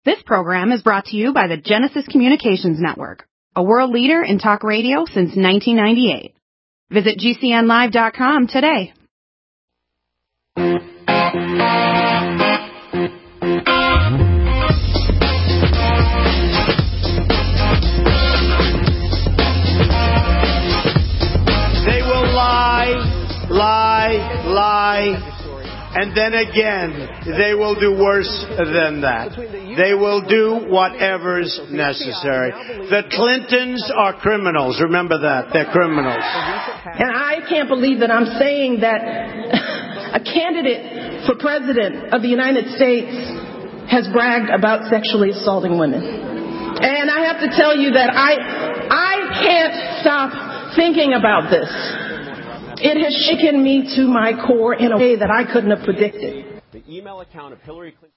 This program is brought to you by the Genesis Communications Network, a world leader in talk radio since 1998. Visit GCNlive.com today. They will lie, and then again, they will do worse than that. They will do whatever's necessary. The Clintons are criminals. Remember that. They're criminals. And I can't believe that I'm saying that a candidate for president of the United States has bragged about sexually assaulting women. And I have to tell you that I can't stop thinking about this. It has shaken me to my core in a way that I couldn't have predicted. The email account of Hillary Clinton.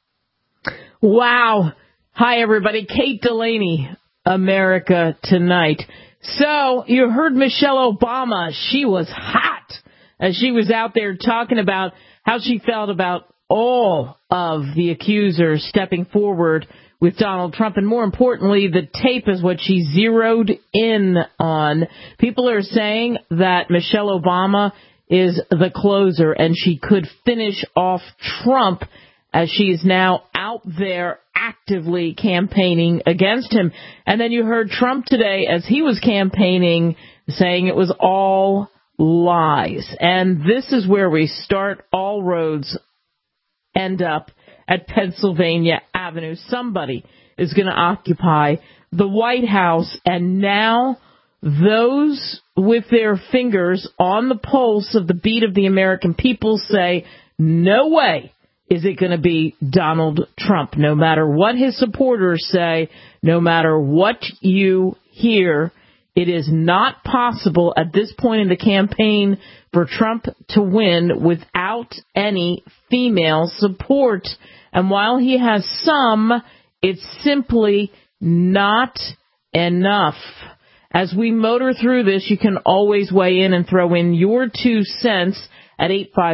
Wow. Hi, everybody. Kate Delaney, America Tonight. So you heard Michelle Obama. She was hot as she was out there talking about how she felt about all of the accusers stepping forward with Donald Trump. And more importantly, the tape is what she zeroed in on. People are saying that Michelle Obama is the closer and she could finish off Trump as she is now out there actively campaigning against him. And then you heard Trump today as he was campaigning saying it was all lies. And this is where we start. All roads end up at Pennsylvania Avenue. Somebody is going to occupy the White House. And now those with their fingers on the pulse of the beat of the American people say, no way is it going to be Donald Trump. No matter what his supporters say, no matter what you hear, it is not possible at this point in the campaign for Trump to win without any female support. And while he has some, it's simply not enough. As we motor through this, you can always weigh in and throw in your 2 cents at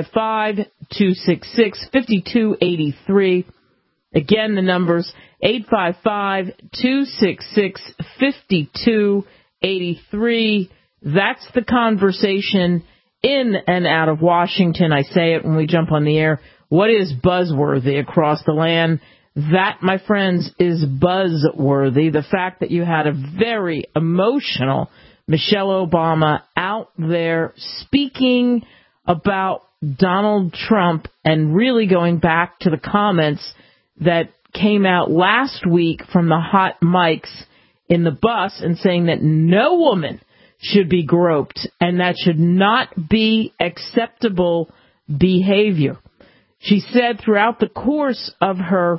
855-266-5283. Again, the number's 855-266-5283. That's the conversation in and out of Washington. I say it when we jump on the air. What is buzzworthy across the land? That, my friends, is buzzworthy. The fact that you had a very emotional Michelle Obama out there speaking about Donald Trump and really going back to the comments that came out last week from the hot mics in the bus and saying that no woman should be groped and that should not be acceptable behavior. She said throughout the course of her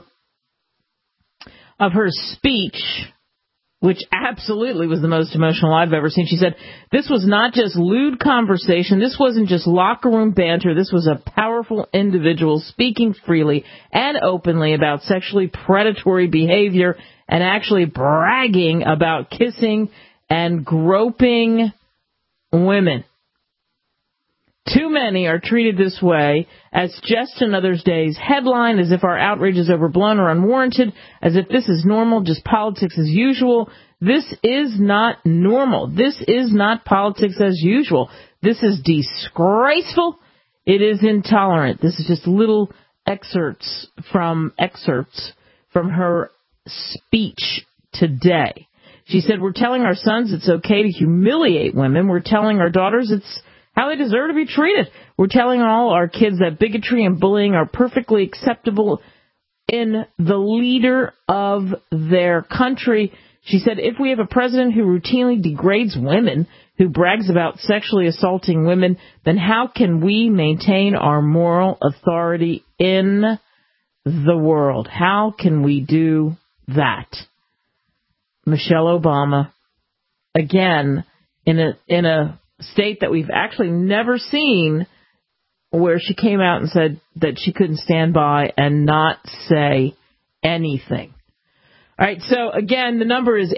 speech, which absolutely was the most emotional I've ever seen. She said, this was not just lewd conversation. This wasn't just locker room banter. This was a powerful individual speaking freely and openly about sexually predatory behavior and actually bragging about kissing and groping women. Too many are treated this way as just another day's headline, as if our outrage is overblown or unwarranted, as if this is normal, just politics as usual. This is not normal. This is not politics as usual. This is disgraceful. It is intolerant. This is just little excerpts from her speech today. She said, we're telling our sons it's okay to humiliate women. We're telling our daughters it's how they deserve to be treated. We're telling all our kids that bigotry and bullying are perfectly acceptable in the leader of their country. She said, if we have a president who routinely degrades women, who brags about sexually assaulting women, then how can we maintain our moral authority in the world? How can we do that? Michelle Obama, again, in a state that we've actually never seen, where she came out and said that she couldn't stand by and not say anything. All right, so again, the number is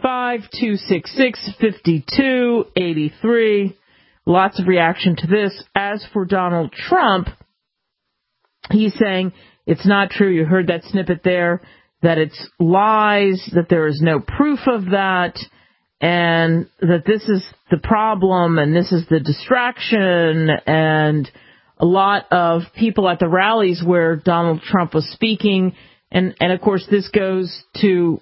855-266-5283. Lots of reaction to this. As for Donald Trump, he's saying it's not true. You heard that snippet there. that it's lies, that there is no proof of that, and that this is the problem and this is the distraction. And a lot of people at the rallies where Donald Trump was speaking, and of course this goes to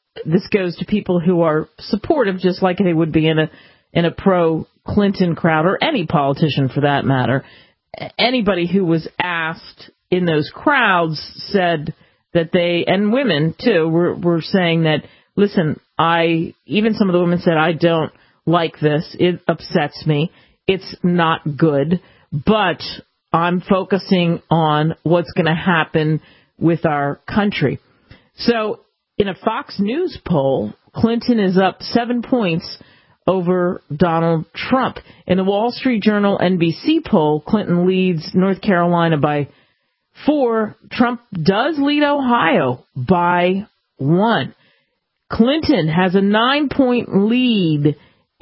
people who are supportive, just like they would be in a pro-Clinton crowd, or any politician for that matter. Anybody who was asked in those crowds said that they, and women too, were saying that, listen, even some of the women said, I don't like this. It upsets me. It's not good, but I'm focusing on what's going to happen with our country. So in a Fox News poll, Clinton is up 7 points over Donald Trump. In the Wall Street Journal NBC poll, Clinton leads North Carolina by 4. Trump does lead Ohio by 1. Clinton has a 9-point lead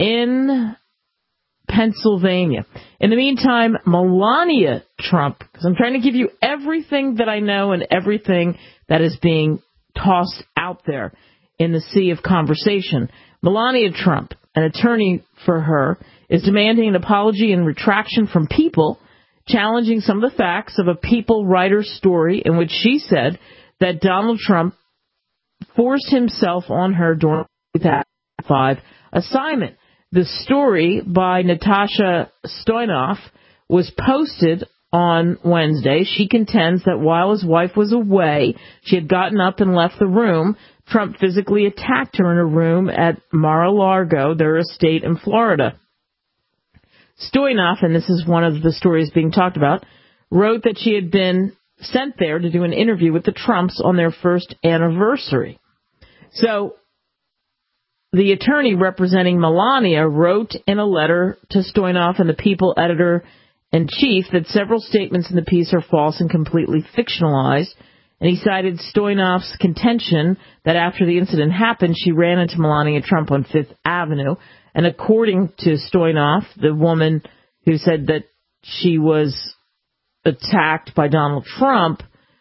in Pennsylvania. In the meantime, Melania Trump, because I'm trying to give you everything that I know and everything that is being tossed out there in the sea of conversation. Melania Trump, an attorney for her, is demanding an apology and retraction from People, challenging some of the facts of a People writer story in which she said that Donald Trump forced himself on her during the 2005 assignment. The story by Natasha Stoynoff was posted on Wednesday. She contends that while his wife was away, she had gotten up and left the room. Trump physically attacked her in a room at Mar-a-Lago, their estate in Florida. Stoynoff, and this is one of the stories being talked about, wrote that she had been sent there to do an interview with the Trumps on their first anniversary. So the attorney representing Melania wrote in a letter to Stoynoff and the People editor-in-chief that several statements in the piece are false and completely fictionalized. And he cited Stoynoff's contention that after the incident happened, she ran into Melania Trump on Fifth Avenue. And according to Stoynoff, the woman who said that she was attacked by Donald Trump,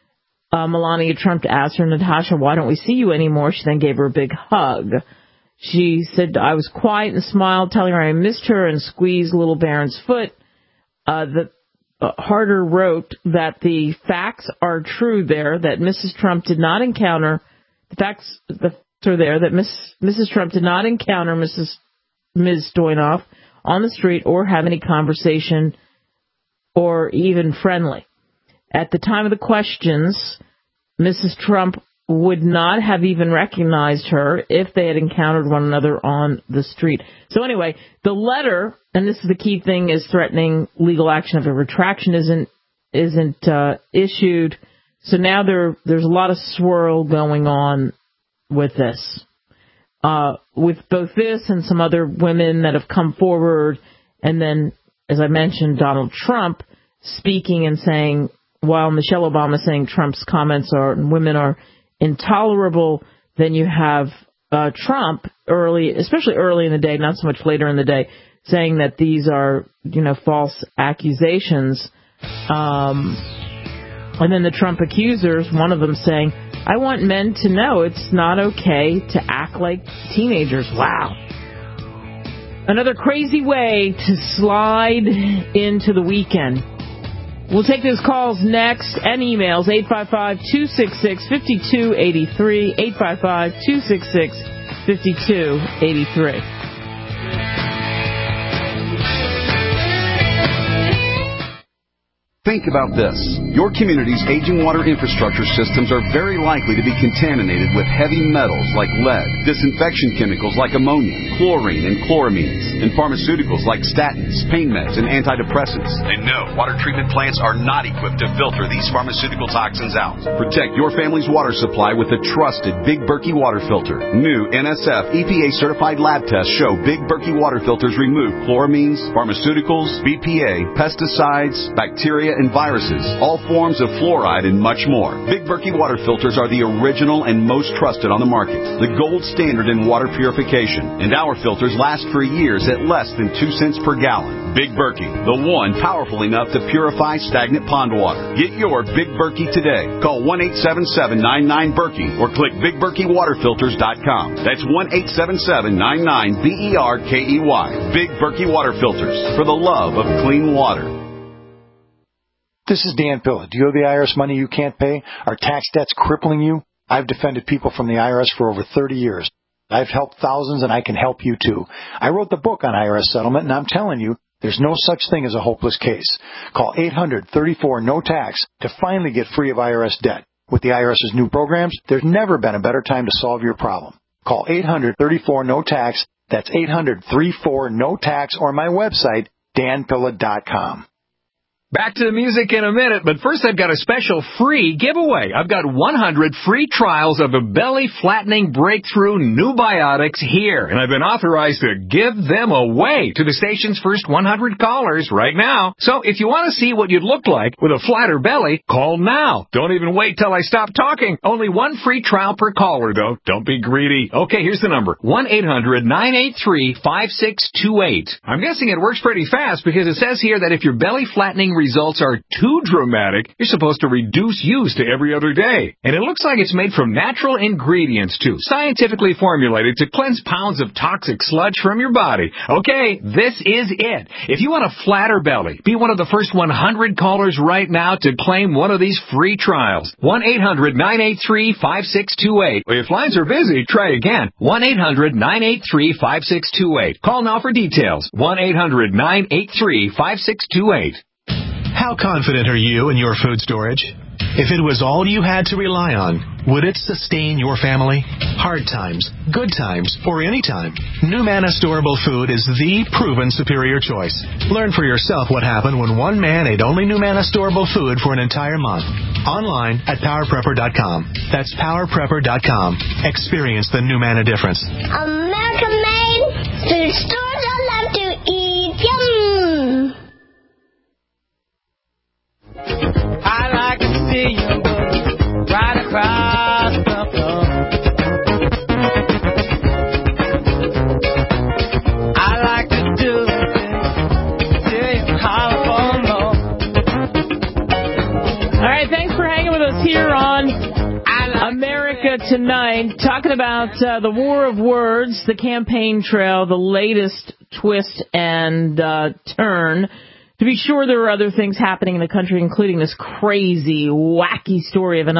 Melania Trump asked her, Natasha, why don't we see you anymore? She then gave her a big hug. She said, I was quiet and smiled, telling her I missed her, and squeezed little Barron's foot. Harder wrote that the facts are true there, that Mrs. Trump did not encounter, the facts are there, that Mrs. Trump did not encounter Ms. Stoynoff on the street or have any conversation or even friendly. At the time of the questions, Mrs. Trump would not have even recognized her if they had encountered one another on the street. So anyway, the letter, and this is the key thing, is threatening legal action if a retraction isn't issued. So now there's a lot of swirl going on with this. With both this and some other women that have come forward, and then, as I mentioned, Donald Trump speaking and saying, while Michelle Obama saying Trump's comments and women are intolerable, then you have Trump especially early in the day, not so much later in the day, saying that these are, false accusations. And then the Trump accusers, one of them saying, I want men to know it's not okay to act like teenagers. Wow. Another crazy way to slide into the weekend. We'll take those calls next and emails, 855-266-5283, 855-266-5283. Think about this. Your community's aging water infrastructure systems are very likely to be contaminated with heavy metals like lead, disinfection chemicals like ammonia, chlorine and chloramines, and pharmaceuticals like statins, pain meds, and antidepressants. And no, water treatment plants are not equipped to filter these pharmaceutical toxins out. Protect your family's water supply with the trusted Big Berkey water filter. New NSF EPA-certified lab tests show Big Berkey water filters remove chloramines, pharmaceuticals, BPA, pesticides, bacteria, bacteria and viruses, all forms of fluoride, and much more. Big Berkey water filters are the original and most trusted on the market, the gold standard in water purification, and our filters last for years at less than 2 cents per gallon. Big Berkey, the one powerful enough to purify stagnant pond water. Get your Big Berkey today. Call 1-877-99-BERKEY or click BigBerkeyWaterFilters.com. That's 1-877-99-BERKEY. Big Berkey Water Filters, for the love of clean water. This is Dan Pilla. Do you owe the IRS money you can't pay? Are tax debts crippling you? I've defended people from the IRS for over 30 years. I've helped thousands, and I can help you too. I wrote the book on IRS settlement, and I'm telling you, there's no such thing as a hopeless case. Call 800-34-NO-TAX to finally get free of IRS debt. With the IRS's new programs, there's never been a better time to solve your problem. Call 800-34-NO-TAX. That's 800-34-NO-TAX, or my website, danpilla.com. Back to the music in a minute, but first I've got a special free giveaway. I've got 100 free trials of the belly-flattening breakthrough New Biotics here, and I've been authorized to give them away to the station's first 100 callers right now. So if you want to see what you'd look like with a flatter belly, call now. Don't even wait till I stop talking. Only one free trial per caller, though. Don't be greedy. Okay, here's the number. 1-800-983-5628. I'm guessing it works pretty fast because it says here that if your belly-flattening results are too dramatic, you're supposed to reduce use to every other day. And it looks like it's made from natural ingredients, too, scientifically formulated to cleanse pounds of toxic sludge from your body. Okay, this is it. If you want a flatter belly, be one of the first 100 callers right now to claim one of these free trials. 1-800-983-5628. If lines are busy, try again. 1-800-983-5628. Call now for details. 1-800-983-5628. How confident are you in your food storage? If it was all you had to rely on, would it sustain your family? Hard times, good times, or any time, NuManna Storable Food is the proven superior choice. Learn for yourself what happened when one man ate only NuManna Storable Food for an entire month. Online at PowerPrepper.com. That's PowerPrepper.com. Experience the NuManna difference. American made food stores I love to eat. Yum! I like to see you right across the floor. I like to do it till you holler for more. All right, thanks for hanging with us here on America Tonight, talking about the war of words, the campaign trail, the latest twist and turn. To be sure, there are other things happening in the country, including this crazy, wacky story of a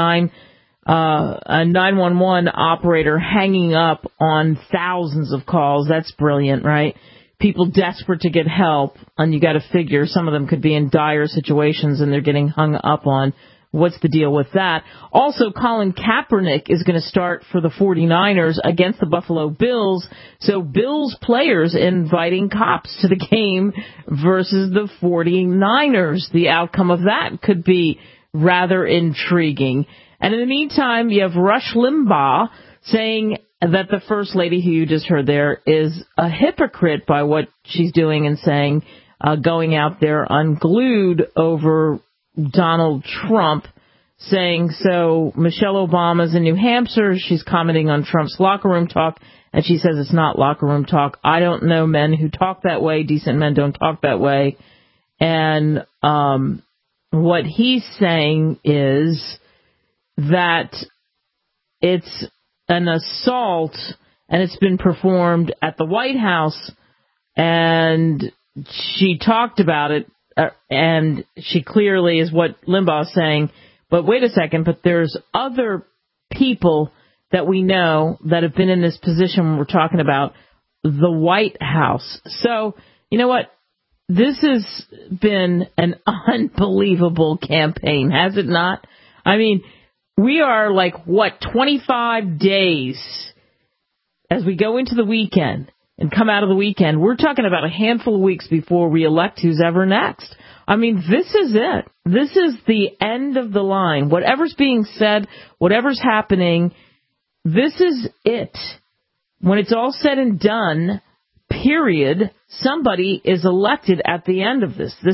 911 operator hanging up on thousands of calls. That's brilliant, right? People desperate to get help, and you got to figure some of them could be in dire situations, and they're getting hung up on. What's the deal with that? Also, Colin Kaepernick is going to start for the 49ers against the Buffalo Bills. So Bills players inviting cops to the game versus the 49ers. The outcome of that could be rather intriguing. And in the meantime, you have Rush Limbaugh saying that the First Lady, who you just heard there, is a hypocrite by what she's doing and saying, going out there unglued over Donald Trump, saying so. Michelle Obama's in New Hampshire. She's commenting on Trump's locker room talk, and she says it's not locker room talk. I don't know men who talk that way. Decent men don't talk that way. And what he's saying is that it's an assault, and it's been performed at the White House, and she talked about it. And she clearly is what Limbaugh is saying. But wait a second, but there's other people that we know that have been in this position when we're talking about the White House. So, you know what? This has been an unbelievable campaign, has it not? I mean, we are 25 days as we go into the weekend and come out of the weekend. We're talking about a handful of weeks before we elect who's ever next. I mean, this is it. This is the end of the line. Whatever's being said, whatever's happening, this is it. When it's all said and done, period, somebody is elected at the end of this.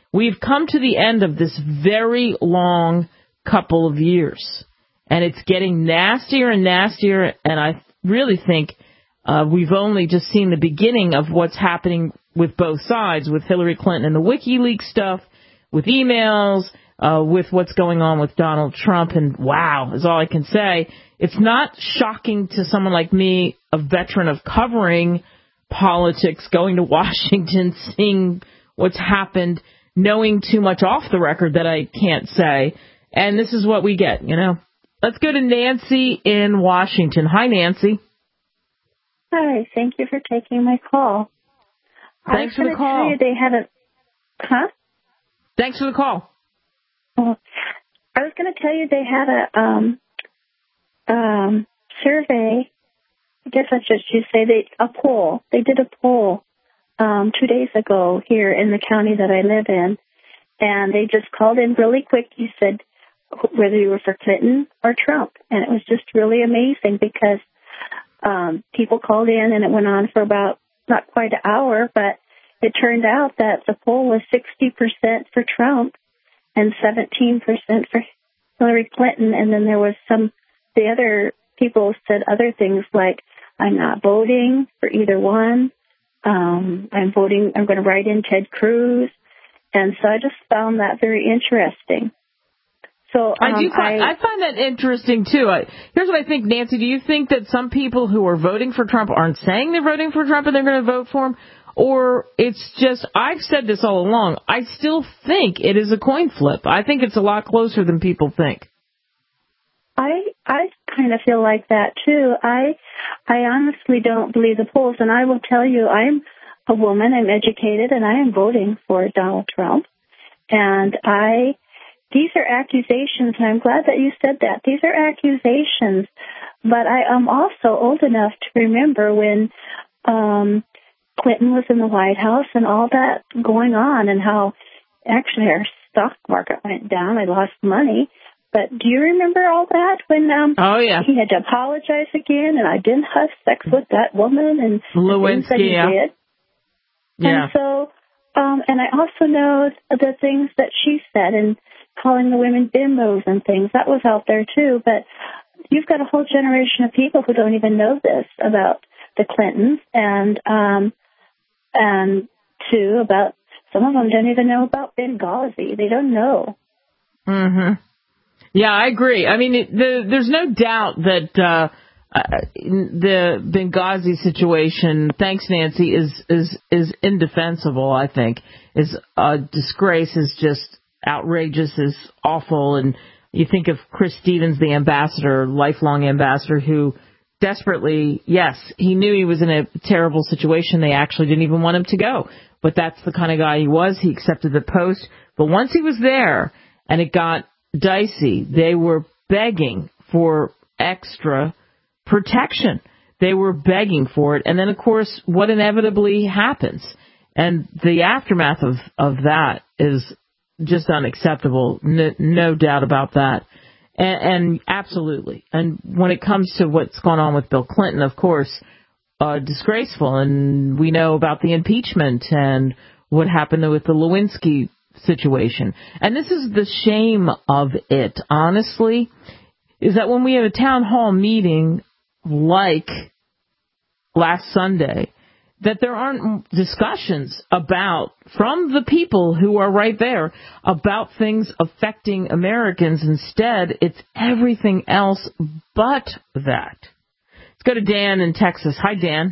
we've come to the end of this very long couple of years, and it's getting nastier and nastier, and I really think we've only just seen the beginning of what's happening with both sides, with Hillary Clinton and the WikiLeaks stuff, with emails, with what's going on with Donald Trump, and wow, is all I can say. It's not shocking to someone like me, a veteran of covering politics, going to Washington, seeing what's happened, knowing too much off the record that I can't say, and this is what we get, you know. Let's go to Nancy in Washington. Hi, Nancy. Hi, thank you for taking my call. Thanks for the call. Tell you they had a... Huh? Thanks for the call. Well, I was going to tell you they had a survey. I guess I should say a poll. They did a poll 2 days ago here in the county that I live in, and they just called in really quick. You said whether you were for Clinton or Trump, and it was just really amazing because people called in, and it went on for about not quite an hour, but it turned out that the poll was 60% for Trump and 17% for Hillary Clinton, and then there was the other people said other things like, I'm not voting for either one. I'm going to write in Ted Cruz. And so I just found that very interesting. So I find that interesting, too. Here's what I think, Nancy. Do you think that some people who are voting for Trump aren't saying they're voting for Trump and they're going to vote for him? Or it's just, I've said this all along, I still think it is a coin flip. I think it's a lot closer than people think. I kind of feel like that, too. I honestly don't believe the polls, and I will tell you, I'm a woman, I'm educated, and I am voting for Donald Trump. And these are accusations, and I'm glad that you said that. These are accusations, but I am also old enough to remember when Clinton was in the White House and all that going on, and how actually our stock market went down. I lost money. But do you remember all that when oh, yeah. he had to apologize again, and I didn't have sex with that woman, and Lewinsky, that he did? Yeah. And so, and I also know the things that she said, and calling the women bimbos and things, that was out there too. But you've got a whole generation of people who don't even know this about the Clintons, and too, about some of them don't even know about Benghazi. They don't know. Mm-hmm. Yeah, I agree. I mean, there's no doubt that the Benghazi situation, thanks, Nancy, is indefensible, I think. Is a disgrace, is just outrageous, is awful. And you think of Chris Stevens, the ambassador, lifelong ambassador, who desperately, yes, he knew he was in a terrible situation. They actually didn't even want him to go. But that's the kind of guy he was. He accepted the post. But once he was there and it got dicey, they were begging for extra protection. They were begging for it. And then, of course, what inevitably happens. And the aftermath of that is just unacceptable. No doubt about that. And absolutely. And when it comes to what's going on with Bill Clinton, of course, disgraceful. And we know about the impeachment and what happened with the Lewinsky situation. And this is the shame of it, honestly, is that when we have a town hall meeting like last Sunday, that there aren't discussions about, from the people who are right there, about things affecting Americans. Instead, it's everything else but that. Let's go to Dan in Texas. Hi, Dan.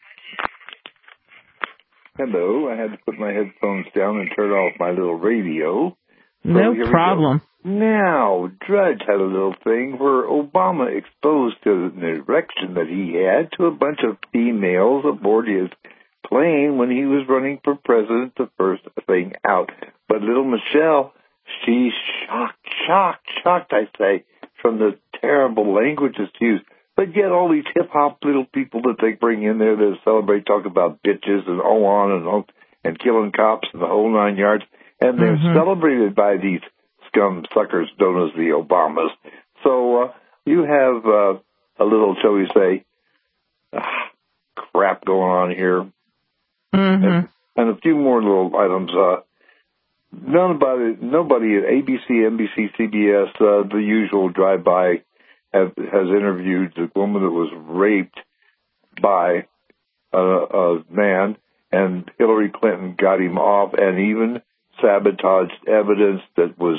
Hello. I had to put my headphones down and turn off my little radio. No problem. Now, Drudge had a little thing where Obama exposed an erection that he had to a bunch of females aboard his plane when he was running for president, the first thing out. But little Michelle, she's shocked, I say, from the terrible language that's used. But yet all these hip-hop little people that they bring in there that celebrate, talk about bitches and on and killing cops and the whole 9 yards. And they're celebrated by these scum suckers known as the Obamas. So you have a little, shall we say, crap going on here. And a few more little items. nobody at ABC, NBC, CBS, the usual drive-by, has interviewed the woman that was raped by a man, and Hillary Clinton got him off and even sabotaged evidence that was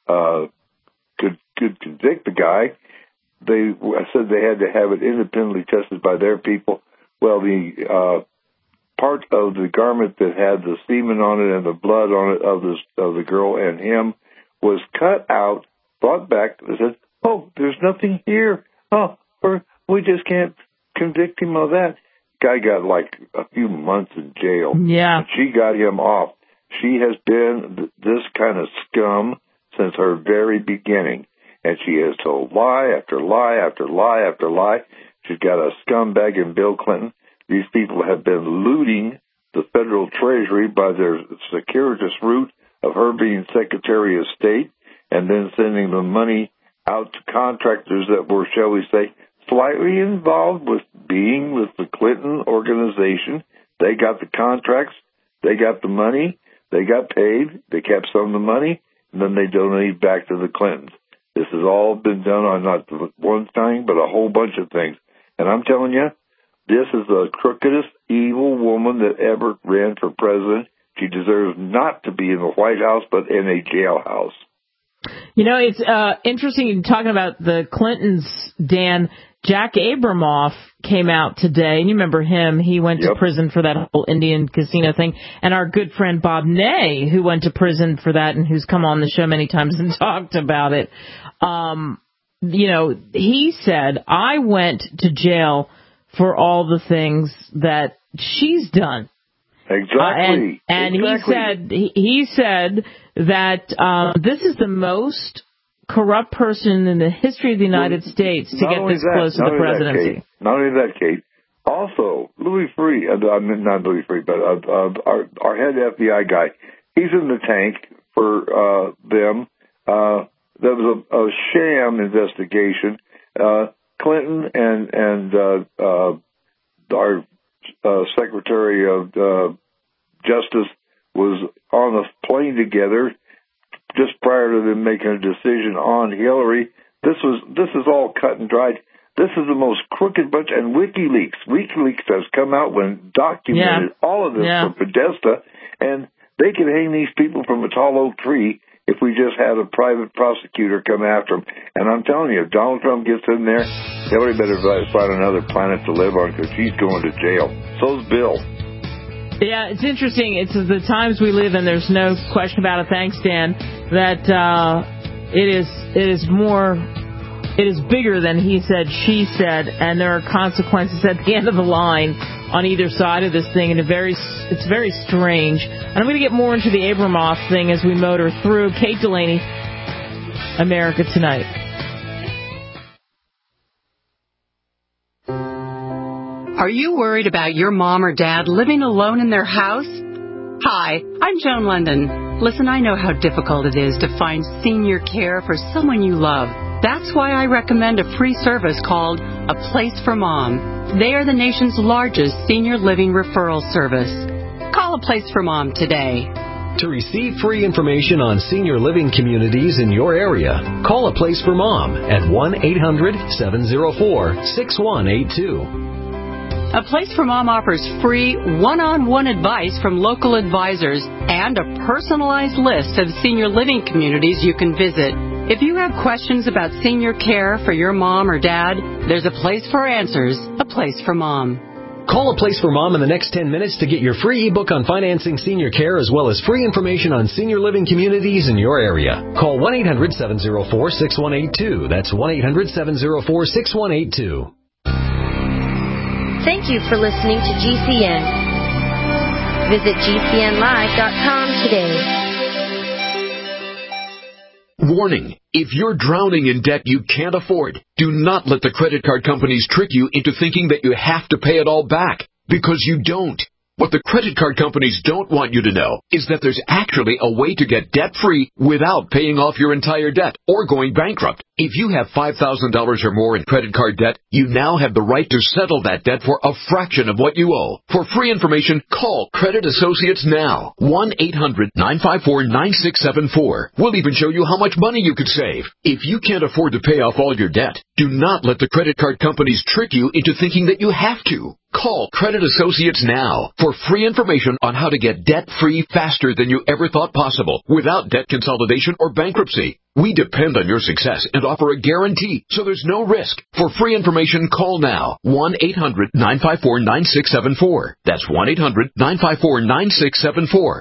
could convict the guy. They said they had to have it independently tested by their people. Well, the part of the garment that had the semen on it and the blood on it of the girl and him was cut out, brought back. They said, "Oh, there's nothing here. Oh, we just can't convict him of that." Guy got like a few months in jail. Yeah. And she got him off. She has been this kind of scum since her very beginning. And she has told lie after lie after lie after lie. She's got a scumbag in Bill Clinton. These people have been looting the federal treasury by their circuitous route of her being Secretary of State and then sending the money out to contractors that were, shall we say, slightly involved with being with the Clinton organization. They got the contracts, they got the money, they got paid, they kept some of the money, and then they donated back to the Clintons. This has all been done on not one thing, but a whole bunch of things. And I'm telling you, this is the crookedest, evil woman that ever ran for president. She deserves not to be in the White House, but in a jailhouse. You know, it's interesting talking about the Clintons, Dan. Jack Abramoff came out today, and you remember him. He went to prison for that whole Indian casino thing. And our good friend Bob Ney, who went to prison for that and who's come on the show many times and talked about it, you know, he said, I went to jail for all the things that she's done. Exactly. And exactly. he said that this is the most corrupt person in the history of the United States to get this close to the presidency. Not only that, Kate. Also, Louis Freeh, not Louis Freeh, but our head FBI guy, he's in the tank for them. There was a sham investigation. Clinton and our Secretary of Justice was on a plane together just prior to them making a decision on Hillary. This is all cut and dried. This is the most crooked bunch. And WikiLeaks has come out when documented all of this from Podesta, and they can hang these people from a tall oak tree if we just had a private prosecutor come after them. And I'm telling you, if Donald Trump gets in there, Hillary better find another planet to live on because she's going to jail. So's Bill. Yeah, it's interesting. It's the times we live in. There's no question about it. Thanks, Dan. That it is bigger than he said, she said, and there are consequences at the end of the line on either side of this thing, and it's very strange. And I'm going to get more into the Abramoff thing as we motor through. Kate Delaney, America Tonight. Are you worried about your mom or dad living alone in their house? Hi, I'm Joan London. Listen, I know how difficult it is to find senior care for someone you love. That's why I recommend a free service called A Place for Mom. They are the nation's largest senior living referral service. Call A Place for Mom today. To receive free information on senior living communities in your area, call A Place for Mom at 1-800-704-6182. A Place for Mom offers free one-on-one advice from local advisors and a personalized list of senior living communities you can visit. If you have questions about senior care for your mom or dad, there's a place for answers, A Place for Mom. Call A Place for Mom in the next 10 minutes to get your free ebook on financing senior care as well as free information on senior living communities in your area. Call 1-800-704-6182. That's 1-800-704-6182. Thank you for listening to GCN. Visit GCNlive.com today. Warning, if you're drowning in debt you can't afford, do not let the credit card companies trick you into thinking that you have to pay it all back, because you don't. What the credit card companies don't want you to know is that there's actually a way to get debt-free without paying off your entire debt or going bankrupt. If you have $5,000 or more in credit card debt, you now have the right to settle that debt for a fraction of what you owe. For free information, call Credit Associates now. 1-800-954-9674. We'll even show you how much money you could save. If you can't afford to pay off all your debt, do not let the credit card companies trick you into thinking that you have to. Call Credit Associates now for free information on how to get debt-free faster than you ever thought possible without debt consolidation or bankruptcy. We depend on your success and offer a guarantee, so there's no risk. For free information, call now. 1-800-954-9674. That's 1-800-954-9674.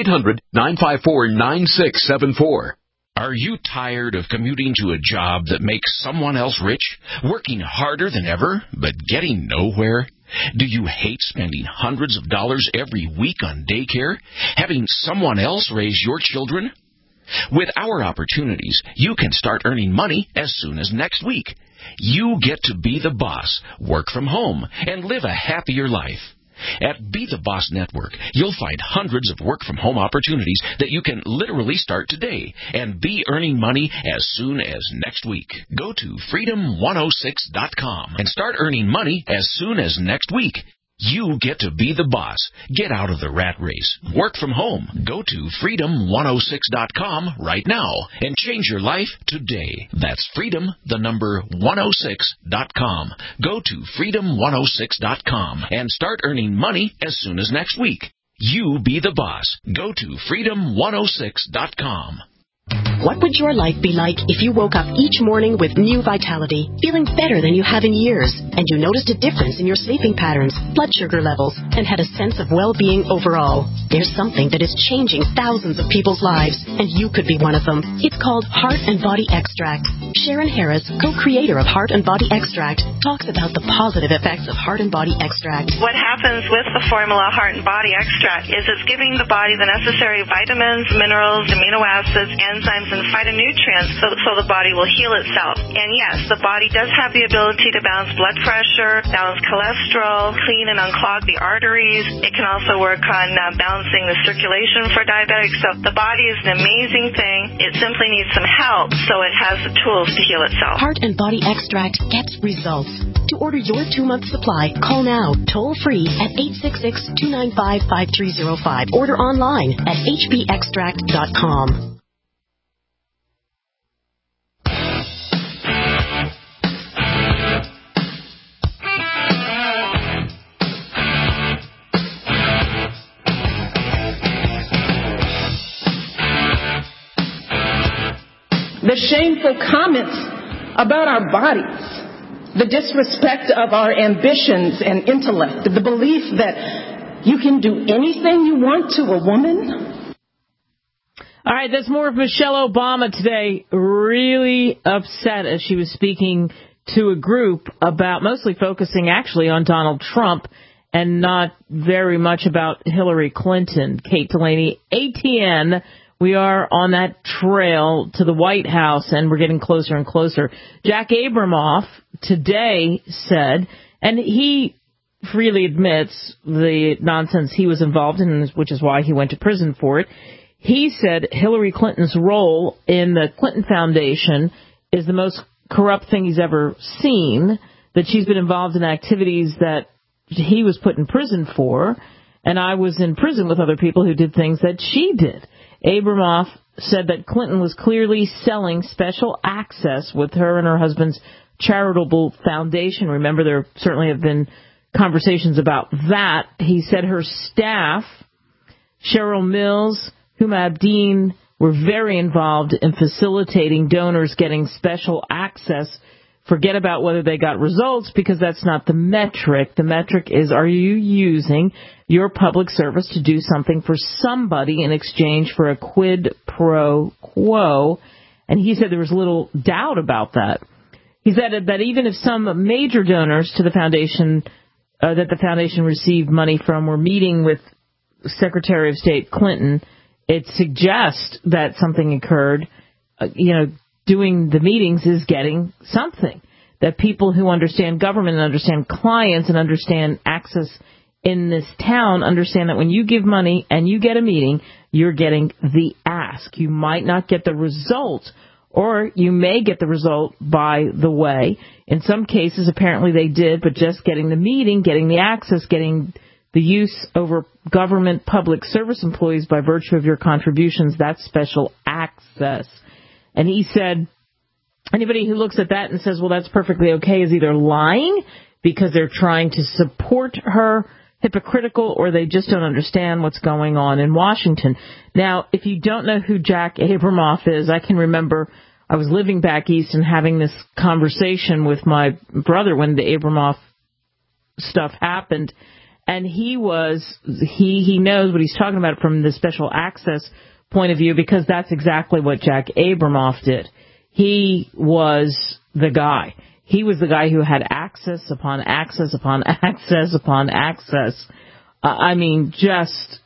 1-800-954-9674. Are you tired of commuting to a job that makes someone else rich, working harder than ever, but getting nowhere? Do you hate spending hundreds of dollars every week on daycare, having someone else raise your children? With our opportunities, you can start earning money as soon as next week. You get to be the boss, work from home, and live a happier life. At Be the Boss Network, you'll find hundreds of work-from-home opportunities that you can literally start today and be earning money as soon as next week. Go to freedom106.com and start earning money as soon as next week. You get to be the boss. Get out of the rat race. Work from home. Go to freedom106.com right now and change your life today. That's freedom106.com. Go to freedom106.com and start earning money as soon as next week. You be the boss. Go to freedom106.com. What would your life be like if you woke up each morning with new vitality, feeling better than you have in years, and you noticed a difference in your sleeping patterns, blood sugar levels, and had a sense of well-being overall? There's something that is changing thousands of people's lives, and you could be one of them. It's called Heart and Body Extract. Sharon Harris, co-creator of Heart and Body Extract, talks about the positive effects of Heart and Body Extract. What happens with the formula Heart and Body Extract is it's giving the body the necessary vitamins, minerals, amino acids, enzymes, and phytonutrients so the body will heal itself. And yes, the body does have the ability to balance blood pressure, balance cholesterol, clean and unclog the arteries. It can also work on balancing the circulation for diabetics. So the body is an amazing thing. It simply needs some help so it has the tools to heal itself. Heart and Body Extract gets results. To order your 2-month supply, call now, toll free at 866-295-5305. Order online at hbextract.com. The shameful comments about our bodies, the disrespect of our ambitions and intellect, the belief that you can do anything you want to a woman. All right, there's more of Michelle Obama today, really upset as she was speaking to a group about mostly focusing actually on Donald Trump and not very much about Hillary Clinton. Kate Delaney, ATN. We are on that trail to the White House, and we're getting closer and closer. Jack Abramoff today said, and he freely admits the nonsense he was involved in, which is why he went to prison for it. He said Hillary Clinton's role in the Clinton Foundation is the most corrupt thing he's ever seen, that she's been involved in activities that he was put in prison for, and I was in prison with other people who did things that she did. Abramoff said that Clinton was clearly selling special access with her and her husband's charitable foundation. Remember, there certainly have been conversations about that. He said her staff, Cheryl Mills, Huma Abedin, were very involved in facilitating donors getting special access. Forget about whether they got results, because that's not the metric. The metric is, are you using your public service to do something for somebody in exchange for a quid pro quo? And he said there was little doubt about that. He said that even if some major donors to the foundation, that the foundation received money from, were meeting with Secretary of State Clinton, it suggests that something occurred. Doing the meetings is getting something. That people who understand government and understand clients and understand access in this town understand that when you give money and you get a meeting, you're getting the ask. You might not get the result, or you may get the result by the way. In some cases, apparently they did, but just getting the meeting, getting the access, getting the use over government public service employees by virtue of your contributions, that's special access. And he said, anybody who looks at that and says, well, that's perfectly okay, is either lying because they're trying to support her, hypocritical, or they just don't understand what's going on in Washington. Now, if you don't know who Jack Abramoff is, I can remember I was living back east and having this conversation with my brother when the Abramoff stuff happened, and he knows what he's talking about from the special access point of view, because that's exactly what Jack Abramoff did. He was the guy. He was the guy who had access upon access upon access upon access. I mean, just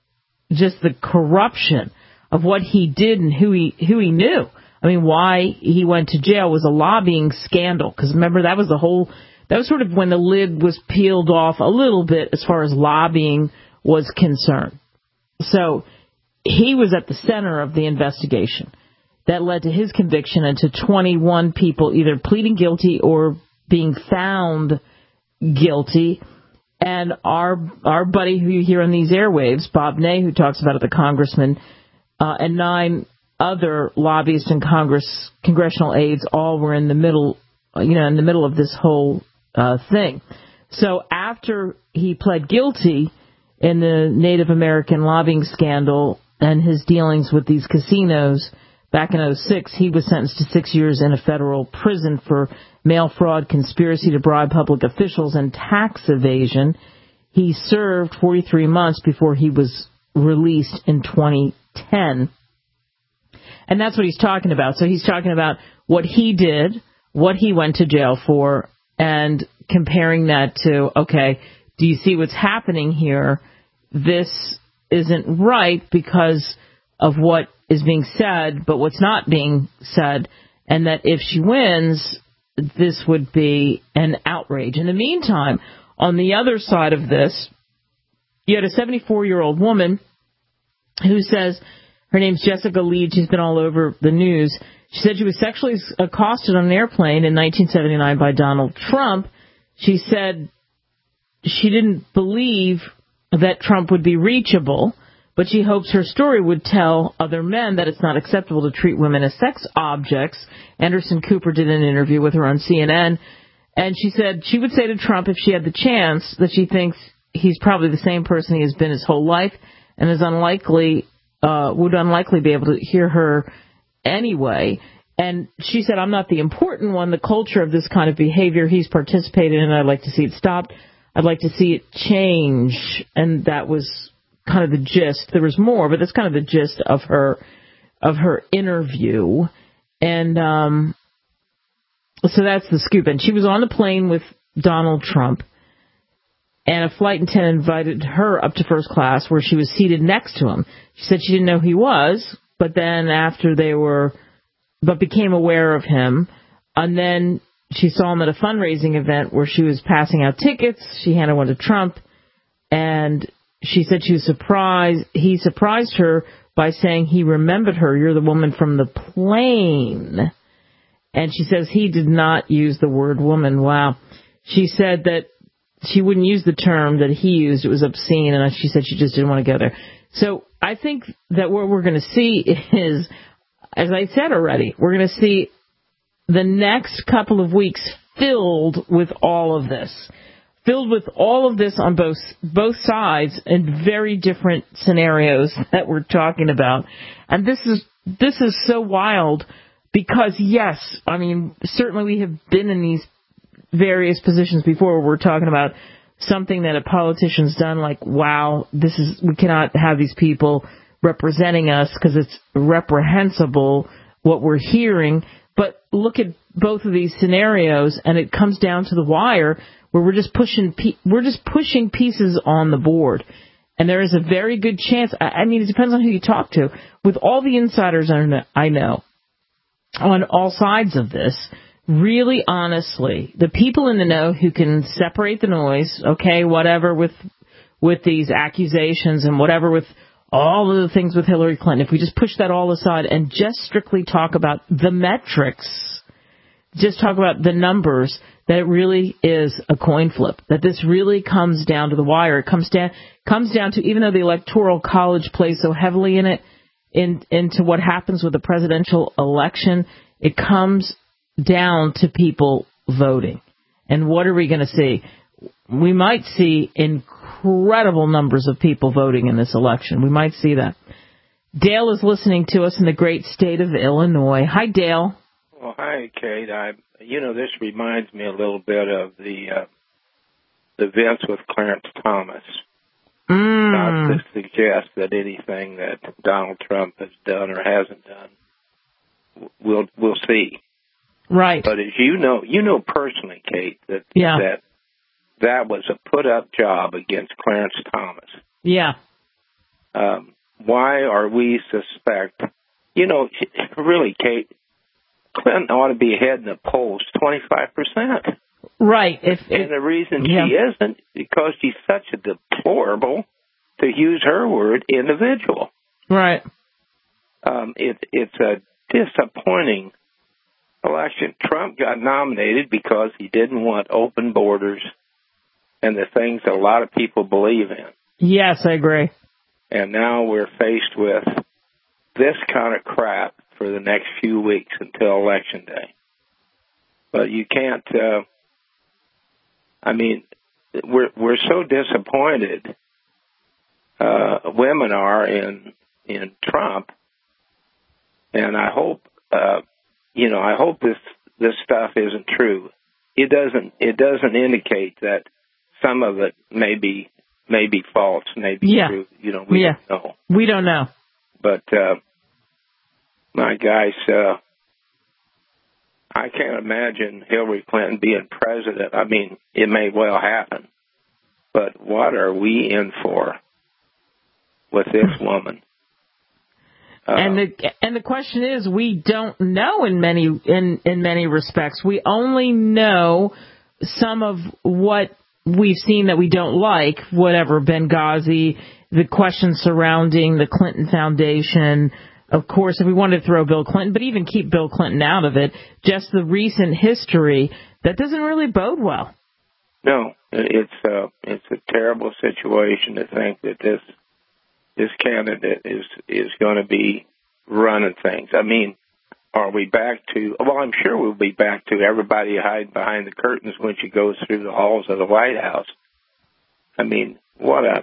the corruption of what he did and who he knew. I mean, why he went to jail was a lobbying scandal. Because remember, that was sort of when the lid was peeled off a little bit as far as lobbying was concerned. So he was at the center of the investigation that led to his conviction and to 21 people either pleading guilty or being found guilty. And our buddy who you hear on these airwaves, Bob Ney, who talks about it, the congressman, and 9 other lobbyists and congressional aides, all were in the middle of this whole thing. So after he pled guilty in the Native American lobbying scandal and his dealings with these casinos back in 2006, he was sentenced to 6 years in a federal prison for mail fraud, conspiracy to bribe public officials, and tax evasion. He served 43 months before he was released in 2010. And that's what he's talking about. So he's talking about what he did, what he went to jail for, and comparing that to, okay, do you see what's happening here? This isn't right because of what is being said, but what's not being said, and that if she wins, this would be an outrage. In the meantime, on the other side of this, you had a 74-year-old woman who says, her name's Jessica Leed, she's been all over the news. She said she was sexually accosted on an airplane in 1979 by Donald Trump. She said she didn't believe that Trump would be reachable, but she hopes her story would tell other men that it's not acceptable to treat women as sex objects. Anderson Cooper did an interview with her on CNN, and she said she would say to Trump, if she had the chance, that she thinks he's probably the same person he has been his whole life, and is would unlikely be able to hear her anyway. And she said, I'm not the important one. The culture of this kind of behavior he's participated in, I'd like to see it stopped. I'd like to see it change. And that was kind of the gist. There was more, but that's kind of the gist of her interview. And so that's the scoop. And she was on the plane with Donald Trump, and a flight attendant invited her up to first class where she was seated next to him. She said she didn't know who he was, but then became aware of him. And then she saw him at a fundraising event where she was passing out tickets. She handed one to Trump, and she said she was surprised. He surprised her by saying he remembered her. You're the woman from the plane. And she says he did not use the word woman. Wow. She said that she wouldn't use the term that he used. It was obscene, and she said she just didn't want to go there. So I think that what we're going to see is, as I said already, we're going to see the next couple of weeks filled with all of this. Filled with all of this on both sides in very different scenarios that we're talking about. And this is so wild because, yes, I mean, certainly we have been in these various positions before where we're talking about something that a politician's done, like, wow, we cannot have these people representing us because it's reprehensible what we're hearing. But look at both of these scenarios, and it comes down to the wire where we're just pushing pieces on the board. And there is a very good chance, I mean, it depends on who you talk to. With all the insiders I know on all sides of this, really honestly, the people in the know who can separate the noise, okay, whatever, with with these accusations and whatever, with all of the things with Hillary Clinton, if we just push that all aside and just strictly talk about the metrics, just talk about the numbers, that it really is a coin flip, that this really comes down to the wire. It comes down to, even though the Electoral College plays so heavily in it, into what happens with the presidential election, it comes down to people voting. And what are we going to see? We might see incredible numbers of people voting in this election. We might see that. Dale is listening to us in the great state of Illinois. Hi, Dale. Well, hi, Kate. This reminds me a little bit of the events with Clarence Thomas. Not to suggest that anything that Donald Trump has done or hasn't done, we'll see. Right. But as you know personally, Kate, that was a put-up job against Clarence Thomas. Yeah. Why are we suspect? Really, Kate, Clinton ought to be ahead in the polls 25%. Right. And the reason she isn't, because she's such a deplorable, to use her word, individual. Right. It's a disappointing election. Trump got nominated because he didn't want open borders and the things that a lot of people believe in. Yes, I agree. And now we're faced with this kind of crap for the next few weeks until Election Day. But you can't, we're so disappointed, women are in Trump, and I hope this stuff isn't true. It doesn't indicate that some of it may be false, may be true. We don't know. We don't know. But my guys, I can't imagine Hillary Clinton being president. I mean, it may well happen, but what are we in for with this woman? And the question is, we don't know in many respects. We only know some of what we've seen that we don't like, whatever, Benghazi, the questions surrounding the Clinton Foundation. Of course, if we wanted to throw Bill Clinton, but even keep Bill Clinton out of it, just the recent history, that doesn't really bode well. No, it's a terrible situation to think that this candidate is going to be running things. I mean, are we back to, well, I'm sure we'll be back to everybody hiding behind the curtains when she goes through the halls of the White House. I mean, what a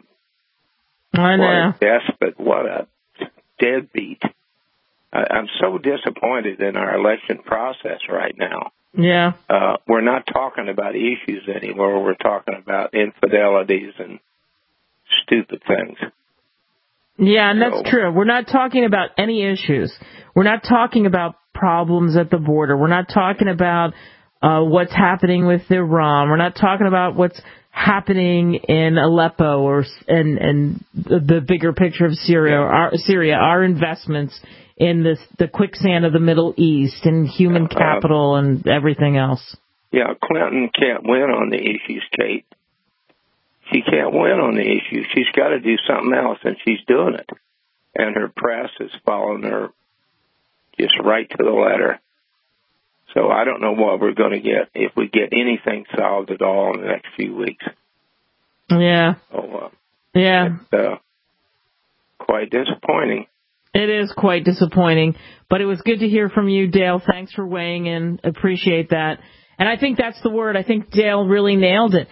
despot, what a deadbeat. I'm so disappointed in our election process right now. Yeah. We're not talking about issues anymore. We're talking about infidelities and stupid things. Yeah, and that's true. We're not talking about any issues. We're not talking about problems at the border. We're not talking about what's happening with Iran. We're not talking about what's happening in Aleppo and the bigger picture of Syria. Our investments in the quicksand of the Middle East and human capital and everything else. Yeah, Clinton can't win on the issues, Kate. She can't win on the issues. She's got to do something else, and she's doing it. And her press is following her just right to the letter. So I don't know what we're going to get, if we get anything solved at all in the next few weeks. Yeah. So, it's quite disappointing. It is quite disappointing, but it was good to hear from you, Dale. Thanks for weighing in. Appreciate that. And I think that's the word. I think Dale really nailed it.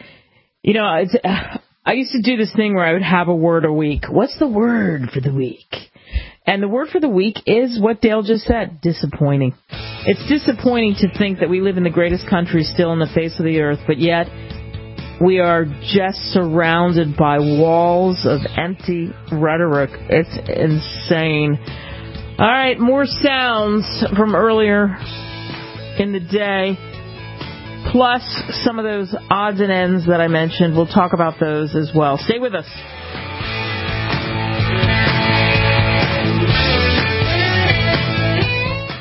I used to do this thing where I would have a word a week. What's the word for the week? And the word for the week is what Dale just said, disappointing. It's disappointing to think that we live in the greatest country still on the face of the earth, but yet we are just surrounded by walls of empty rhetoric. It's insane. All right, more sounds from earlier in the day, plus some of those odds and ends that I mentioned. We'll talk about those as well. Stay with us.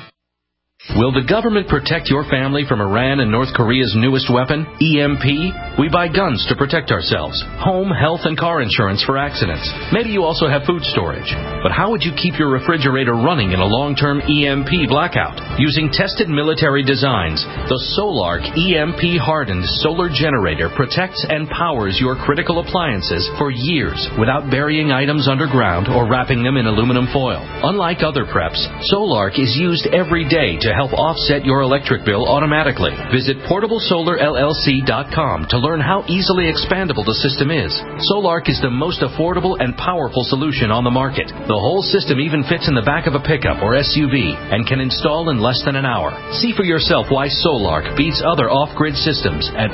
Will the government protect your family from Iran and North Korea's newest weapon, EMP? We buy guns to protect ourselves, home, health, and car insurance for accidents. Maybe you also have food storage. But how would you keep your refrigerator running in a long-term EMP blackout? Using tested military designs, the Solark EMP-hardened solar generator protects and powers your critical appliances for years without burying items underground or wrapping them in aluminum foil. Unlike other preps, Solark is used every day to help offset your electric bill automatically. Visit PortableSolarLLC.com to learn how easily expandable the system is. Solark is the most affordable and powerful solution on the market. The whole system even fits in the back of a pickup or SUV and can install in less than an hour. See for yourself why Solark beats other off-grid systems at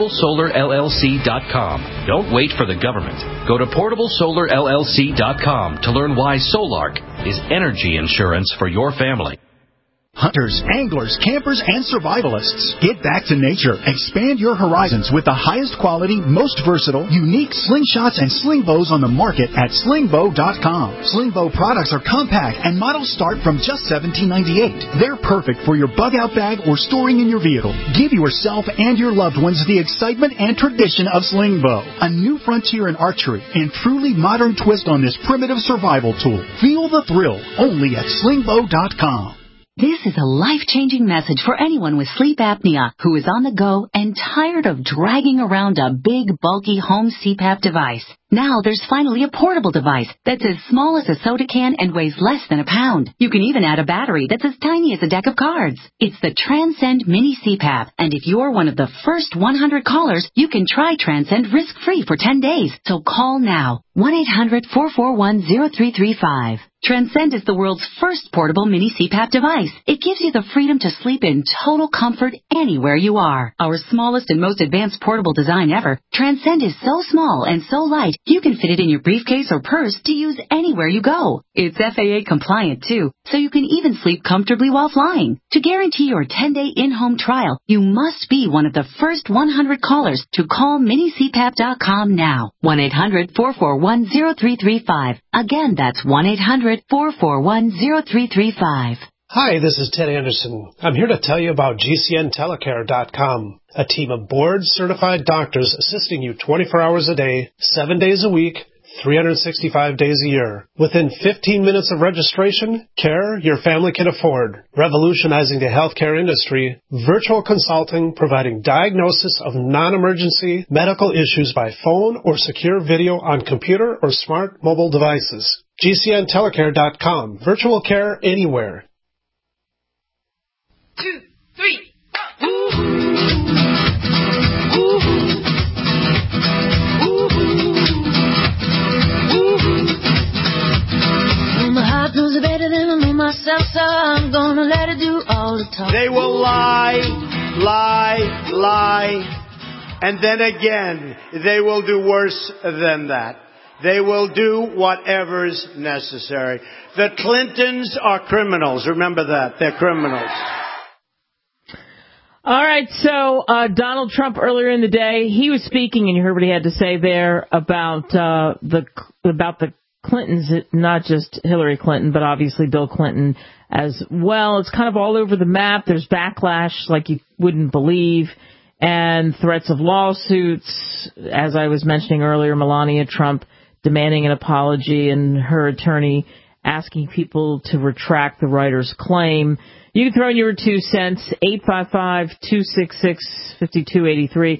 PortableSolarLLC.com. Don't wait for the government. Go to PortableSolarLLC.com to learn why Solark is energy insurance for your family. Hunters, anglers, campers, and survivalists. Get back to nature. Expand your horizons with the highest quality, most versatile, unique slingshots and sling bows on the market at slingbow.com. Slingbow products are compact and models start from just $17.98. They're perfect for your bug-out bag or storing in your vehicle. Give yourself and your loved ones the excitement and tradition of Slingbow, a new frontier in archery and truly modern twist on this primitive survival tool. Feel the thrill only at slingbow.com. This is a life-changing message for anyone with sleep apnea who is on the go and tired of dragging around a big, bulky home CPAP device. Now there's finally a portable device that's as small as a soda can and weighs less than a pound. You can even add a battery that's as tiny as a deck of cards. It's the Transcend Mini CPAP, and if you're one of the first 100 callers, you can try Transcend risk-free for 10 days. So call now. 1-800-441-0335. Transcend is the world's first portable mini CPAP device. It gives you the freedom to sleep in total comfort anywhere you are. Our smallest and most advanced portable design ever, Transcend is so small and so light, you can fit it in your briefcase or purse to use anywhere you go. It's FAA compliant too, so you can even sleep comfortably while flying. To guarantee your 10-day in-home trial, you must be one of the first 100 callers to call minicpap.com now. 1-800-441-0335. Again, that's 1-800-441-0335. Hi, this is Ted Anderson. I'm here to tell you about GCNtelecare.com, a team of board-certified doctors assisting you 24 hours a day, 7 days a week, 365 days a year. Within 15 minutes of registration, care your family can afford. Revolutionizing the healthcare industry, virtual consulting providing diagnosis of non-emergency medical issues by phone or secure video on computer or smart mobile devices. GCNtelecare.com. Virtual care anywhere. 2, 3, 4. My heart knows better than I know myself, so I'm gonna let it do all the talk. They will lie, and then again, they will do worse than that. They will do whatever's necessary. The Clintons are criminals. Remember that. They're criminals. All right, so Donald Trump earlier in the day, he was speaking, and you heard what he had to say there about the Clintons, not just Hillary Clinton, but obviously Bill Clinton as well. It's kind of all over the map. There's backlash like you wouldn't believe, and threats of lawsuits. As I was mentioning earlier, Melania Trump demanding an apology and her attorney asking people to retract the writer's claim. You can throw in your 2 cents, 855-266-5283,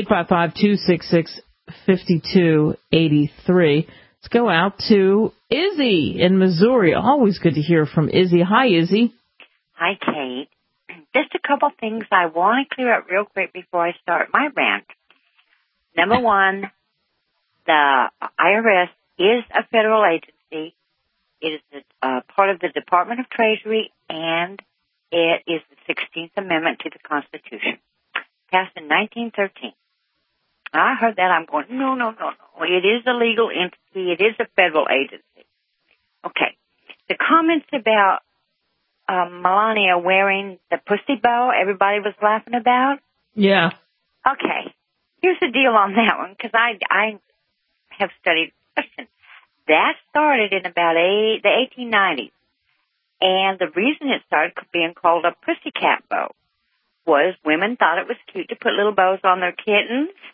855-266-5283. Let's go out to Izzy in Missouri. Always good to hear from Izzy. Hi, Izzy. Hi, Kate. Just a couple things I want to clear up real quick before I start my rant. Number one, the IRS is a federal agency. It is part of the Department of Treasury, and it is the 16th Amendment to the Constitution, passed in 1913. I heard that. I'm going, no. It is a legal entity. It is a federal agency. Okay. The comments about Melania wearing the pussy bow everybody was laughing about. Yeah. Okay. Here's the deal on that one, because I have studied questions. That started in about the 1890s. And the reason it started being called a pussycat bow was women thought it was cute to put little bows on their kittens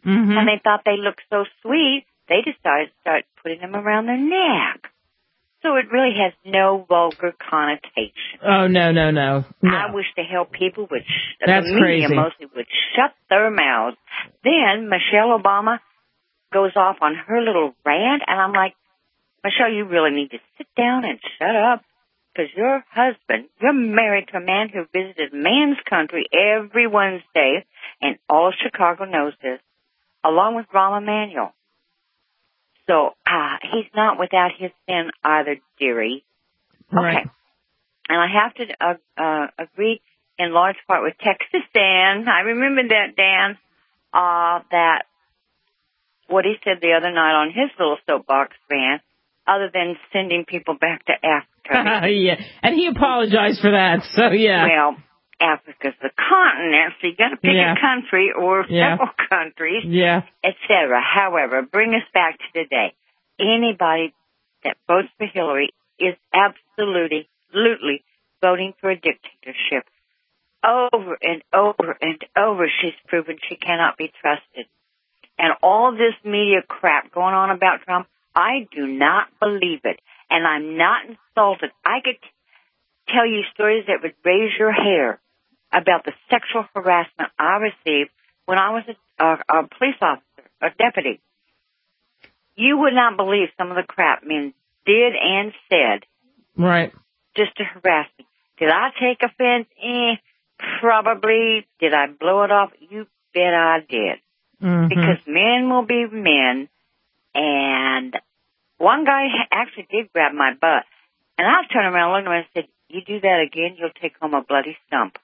and they thought they looked so sweet, they decided to start putting them around their neck. So it really has no vulgar connotation. Oh, no. I wish the hell people would, That's the media crazy. mostly, would shut their mouths. Then Michelle Obama goes off on her little rant, and I'm like, Michelle, you really need to sit down and shut up, because your husband, you're married to a man who visited man's country every Wednesday, and all of Chicago knows this, along with Rahm Emanuel. So he's not without his sin either, dearie. Right. Okay. And I have to agree in large part with Texas Dan. I remember that, Dan, that what he said the other night on his little soapbox rant, other than sending people back to Africa. Yeah, and he apologized for that, so yeah. Well, Africa's the continent, so you got to pick a country or several countries, etc. However, bring us back to today. Anybody that votes for Hillary is absolutely voting for a dictatorship. Over and over and over, she's proven she cannot be trusted. And all this media crap going on about Trump, I do not believe it. And I'm not insulted. I could tell you stories that would raise your hair about the sexual harassment I received when I was a police officer, a deputy. You would not believe some of the crap men did and said. Right. Just to harass me. Did I take offense? Probably. Did I blow it off? You bet I did. Because men will be men. And one guy actually did grab my butt. And I turned around and looked at him and said, you do that again, you'll take home a bloody stump.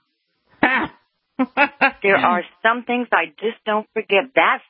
There are some things I just don't forget. That's,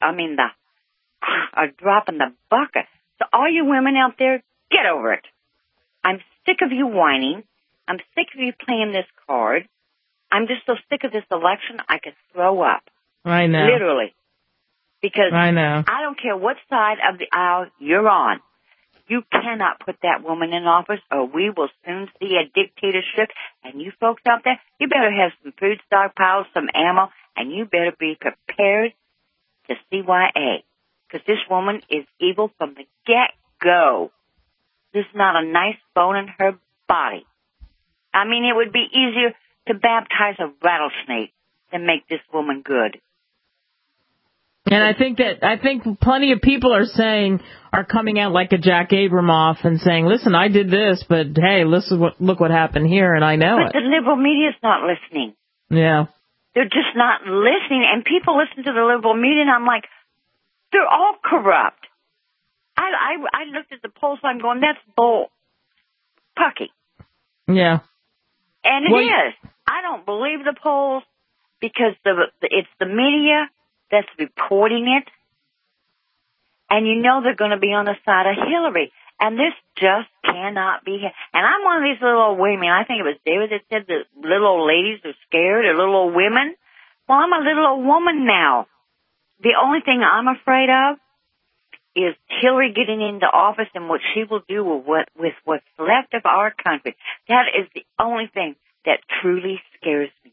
a drop in the bucket. So all you women out there, get over it. I'm sick of you whining. I'm sick of you playing this card. I'm just so sick of this election, I could throw up. I know. Literally. Because I know. I don't care what side of the aisle you're on. You cannot put that woman in office, or we will soon see a dictatorship. And you folks out there, you better have some food stockpiles, some ammo, and you better be prepared to CYA. Because this woman is evil from the get-go. There's not a nice bone in her body. I mean, it would be easier to baptize a rattlesnake than make this woman good. And I think plenty of people are coming out like a Jack Abramoff and saying, listen, I did this, but hey, look what happened here, and I know it. But the liberal media's not listening. Yeah. They're just not listening, and people listen to the liberal media, and I'm like, they're all corrupt. I looked at the polls, I'm going, that's bull. Pucky. Yeah. And it is. I don't believe the polls because it's the media that's reporting it. And you know they're going to be on the side of Hillary. And this just cannot be. And I'm one of these little old women. I think it was David that said the little old ladies are scared, or little old women. Well, I'm a little old woman now. The only thing I'm afraid of is Hillary getting into office and what she will do with what's left of our country. That is the only thing that truly scares me.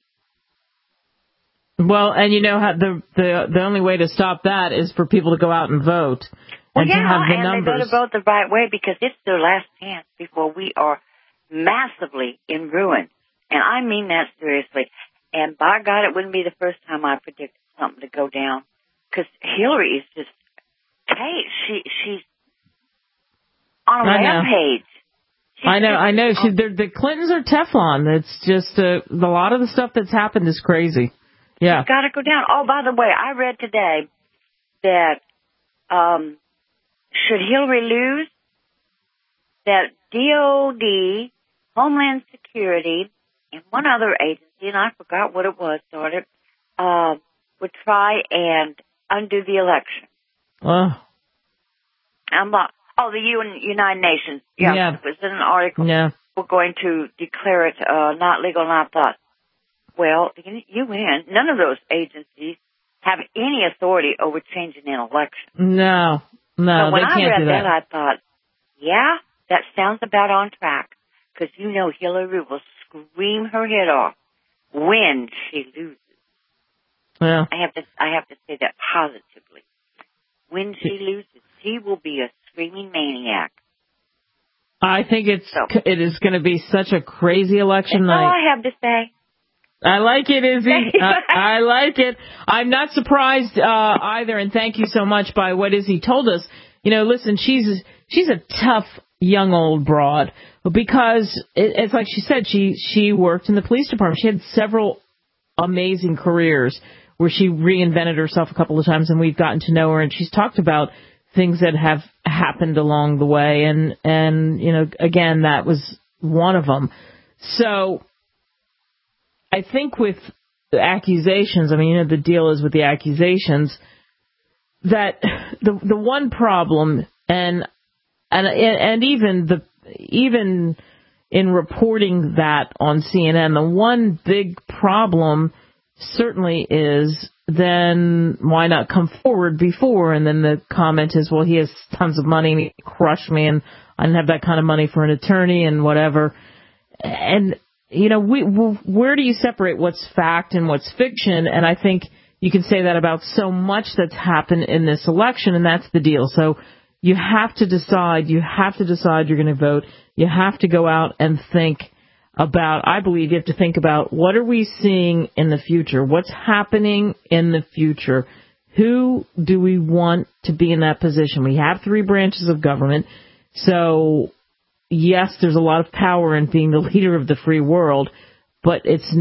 Well, and you know how the only way to stop that is for people to go out and vote. Well, and to have the and numbers. they better vote the right way because it's their last chance before we are massively in ruin. And I mean that seriously. And by God, it wouldn't be the first time I predicted something to go down. Because Hillary is just, she's on a rampage. I know. The Clintons are Teflon. It's just a lot of the stuff that's happened is crazy. Yeah. It's got to go down. Oh, by the way, I read today that should Hillary lose, that DOD, Homeland Security, and one other agency, and I forgot what it was, would try and undo the election. Oh. The United Nations. Yeah. It was in an article. Yeah. We're going to declare it not legal, not thought. Well, the UN, none of those agencies have any authority over changing an election. No, so when they can't I read do that. I thought, yeah, that sounds about on track. Because you know Hillary will scream her head off when she loses. Yeah. I have to say that positively. When she loses, she will be a screaming maniac. I think it is going to be such a crazy election That's night. all I have to say. I like it, Izzy. I like it. I'm not surprised either, and thank you so much by what Izzy told us. You know, listen, she's a tough young old broad because it's like she said, she worked in the police department. She had several amazing careers where she reinvented herself a couple of times, and we've gotten to know her, and she's talked about things that have happened along the way, and you know, again, that was one of them. So I think with the accusations, I mean, you know, the deal is with the accusations that the one problem, and even in reporting that on CNN, the one big problem certainly is, then why not come forward before? And then the comment is, well, he has tons of money and he crushed me, and I didn't have that kind of money for an attorney and whatever. And, you know, where do you separate what's fact and what's fiction? And I think you can say that about so much that's happened in this election, and that's the deal. So you have to decide you're going to vote. You have to go out and think about, I believe you have to think about, what are we seeing in the future? What's happening in the future? Who do we want to be in that position? We have 3 branches of government. So, yes, there's a lot of power in being the leader of the free world, but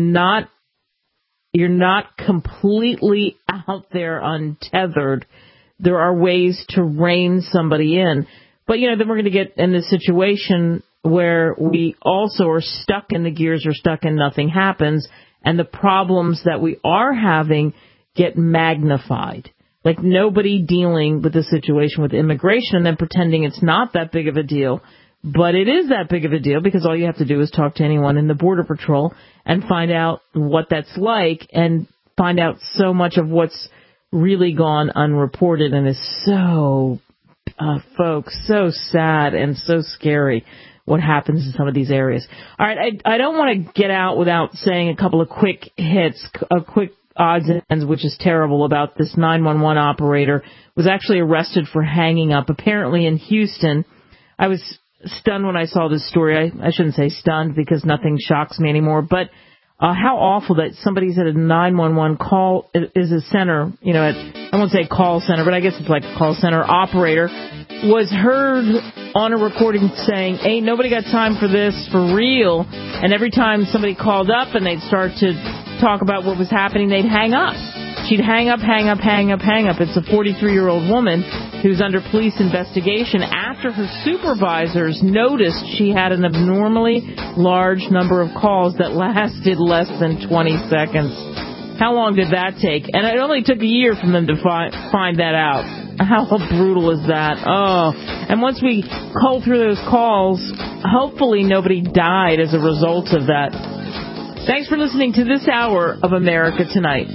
you're not completely out there untethered. There are ways to rein somebody in. But, you know, then we're going to get in this situation where we also are stuck in the gears, or stuck in nothing happens, and the problems that we are having get magnified. Like nobody dealing with the situation with immigration and then pretending it's not that big of a deal. But it is that big of a deal, because all you have to do is talk to anyone in the Border Patrol and find out what that's like, and find out so much of what's really gone unreported, and is so, folks, so sad and so scary what happens in some of these areas. All right, I don't want to get out without saying a couple of quick hits, a quick odds and ends, which is terrible, about this 911 operator was actually arrested for hanging up, apparently in Houston. I was stunned when I saw this story. I shouldn't say stunned, because nothing shocks me anymore, but how awful that somebody's at a 911 call, is a center, you know, I won't say call center, but I guess it's like a call center operator, was heard on a recording saying, "Hey, nobody got time for this, for real." And every time somebody called up and they'd start to talk about what was happening, they'd hang up. She'd hang up. It's a 43-year-old woman who's under police investigation after her supervisors noticed she had an abnormally large number of calls that lasted less than 20 seconds. How long did that take? And it only took a year for them to find that out. How brutal is that? Oh, and once we cull through those calls, hopefully nobody died as a result of that. Thanks for listening to this hour of America Tonight.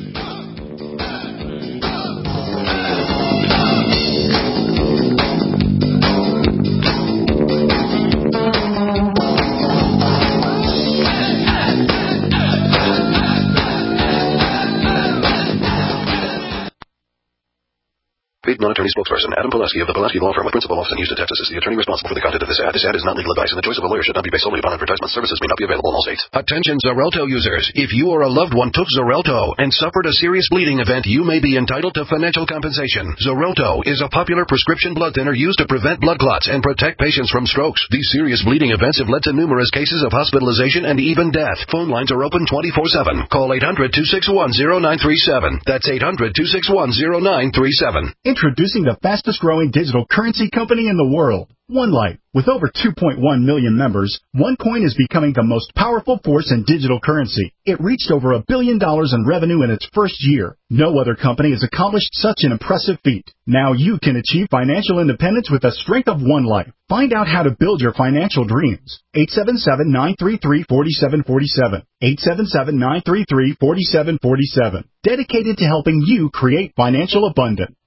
Paid non-attorney spokesperson Adam Pulaski of the Pulaski Law Firm with principal office in Houston, Texas, is the attorney responsible for the content of this ad. This ad is not legal advice, and the choice of a lawyer should not be based solely upon advertisement. Services may not be available in all states. Attention Xarelto users. If you or a loved one took Xarelto and suffered a serious bleeding event, you may be entitled to financial compensation. Xarelto is a popular prescription blood thinner used to prevent blood clots and protect patients from strokes. These serious bleeding events have led to numerous cases of hospitalization and even death. Phone lines are open 24/7. Call 800-261-0937. That's 800-261-0937. Introducing the fastest growing digital currency company in the world, OneLife. With over 2.1 million members, OneCoin is becoming the most powerful force in digital currency. It reached over $1 billion in revenue in its first year. No other company has accomplished such an impressive feat. Now you can achieve financial independence with the strength of OneLife. Find out how to build your financial dreams. 877-933-4747. 877-933-4747. Dedicated to helping you create financial abundance.